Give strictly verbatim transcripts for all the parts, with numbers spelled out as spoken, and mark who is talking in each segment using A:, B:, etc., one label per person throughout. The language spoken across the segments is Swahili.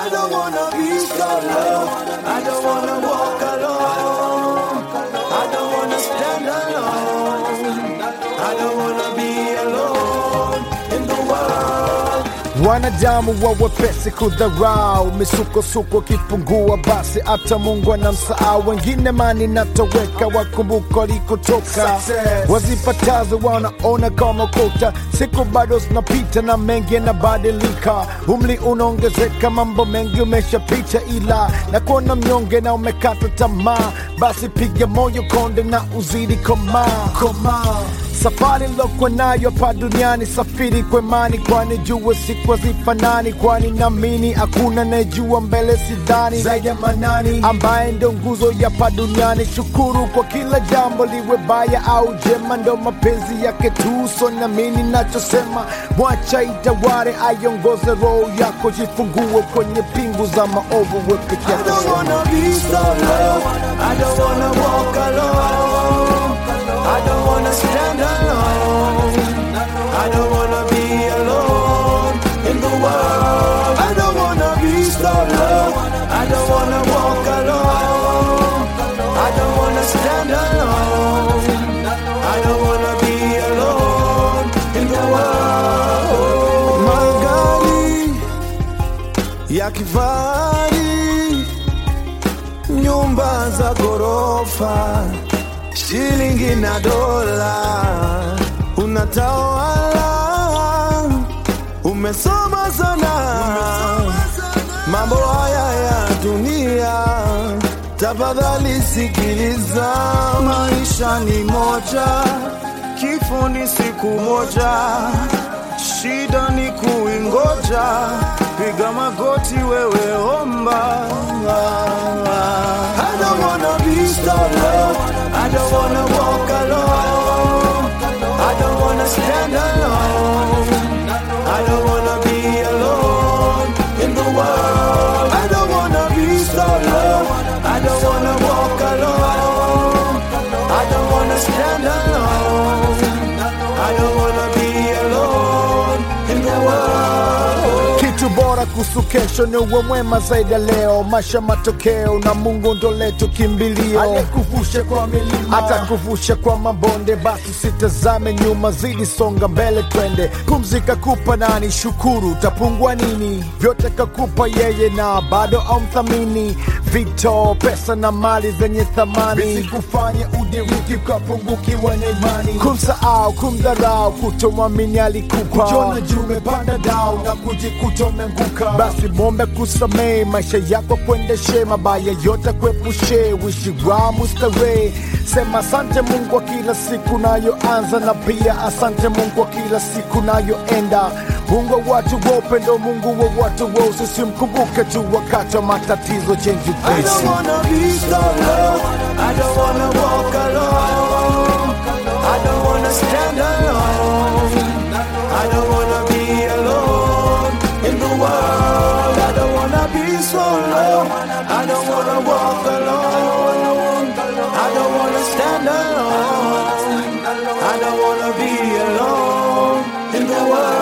A: I don't wanna be solo. I don't wanna walk alone. I don't wanna stand alone. I don't wanna be alone in the world.
B: Wanadamu wa wepesi kudharau, misuko-suko kipungua basi hata Mungu anamsahau. Wengine mani natoweka wakumbuka likotoka, wazipatazo wanaona kama kota. Siku bado zinapita na mengi yanabadilika, umri unaongezeka, mambo mengi umeshapita, ila na kuona mnyonge na umekata tamaa, basi piga moyo konde na uzidi komaa komaa. Safari nilokwa nayo hapa duniani, safiri kwa imani, kwani jua siku hazifanani, kwani naamini hakuna anayejua mbele sidhani zaidi ya Manani ambaye ndo nguzo ya hapa duniani. Shukuru kwa kila jambo, liwe baya au jema, ndo mapenzi yake tu, so naamini nachosema. Mwacha itawale, aiongoze roho yako, jifungue kwenye pingu za maovu wewe peke yako.
A: I don't wanna be solo. I don't wanna walk alone. I don't wanna stand alone. I don't wanna be alone in the world. I don't wanna be solo. I don't wanna walk alone. I don't wanna stand alone. I don't wanna be alone in the world. Magari ya kifahari, nyumba za ghorofa, shilingi na dola, unatawala, umesoma sana, mambo haya ya dunia, tafadhali sikiliza. Maisha ni moja, kifo ni siku moja, shida ni kuingoja, piga magoti wewe omba. I don't wanna be solo. I don't wanna walk alone. I don't wanna stand alone. I don't wanna be alone in the world. I don't wanna be solo. I don't wanna walk alone. I don't wanna stand alone. I don't wanna be alone in the world.
B: Kitu bora kuhusu kesho ni uwe mwema zaidi ya leo. Maisha matokeo na Mungu ndo letu kimbilio. Aliyekuvusha kwa milima atakuvusha kwa mabonde, basi sitazame nyuma, zidi songa mbele twende. Pumzika kupa nani, shukuru utapungua nini? Vyote kakupa yeye na bado amthamini. Vito, pesa na mali zenye thamani visikufanye udiriki ukapungukiwa na imani. Kumsahau, kumdharau, kutomwamini alikupa, kujiona juu umepanda dau na kujikuta umeanguka. Basi muombe kusamehe, maisha yako kuendeshe, mabaya yote kuepushe, wishi wa mustarehe. Sema asante Mungu kwa kila siku nayoanza, na pia asante Mungu kwa kila siku nayoenda. Mungu wa watu wa upendo, Mungu wa watu wa usisi, mkumbuke tu wakati wa matatizo. Change your
A: I don't wanna be solo. I don't wanna walk alone. I don't wanna stand alone. I don't wanna be alone in the world. I don't wanna be solo. I don't wanna walk alone. I don't wanna stand alone. I don't wanna be alone in the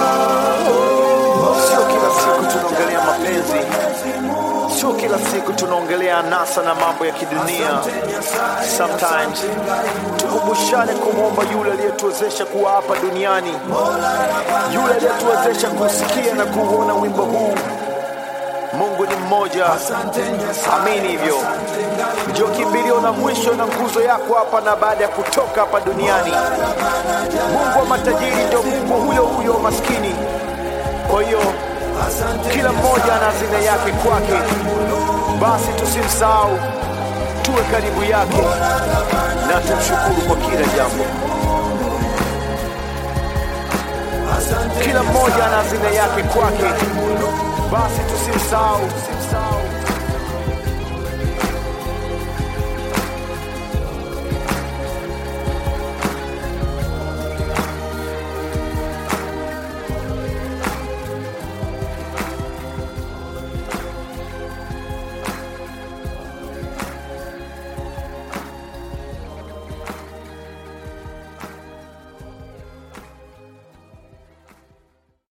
A: world.
C: Sio kila siku tunaongelea mapenzi, sio kila siku tunaongelea anasa na mambo ya kidunia. Sometimes tukumbushane kumwomba yule aliyetuwezesha kuwa hapa duniani, yule aliyetuwezesha kusikia na kuona wimbo huu. Mungu ni mmoja, amini hivyo. Ndio kimbilio na mwisho na nguzo yako hapa na baada ya kutoka hapa duniani. Mungu wa matajiri ndio Mungu huyo huyo wa maskini. Kwa hiyo kila mmoja ana hazina yake kwake, basi tusimsahau, tuwe karibu yake na tumshukuru kwa kila jambo. Kila mmoja ana hazina yake kwake, basi tusimsahau.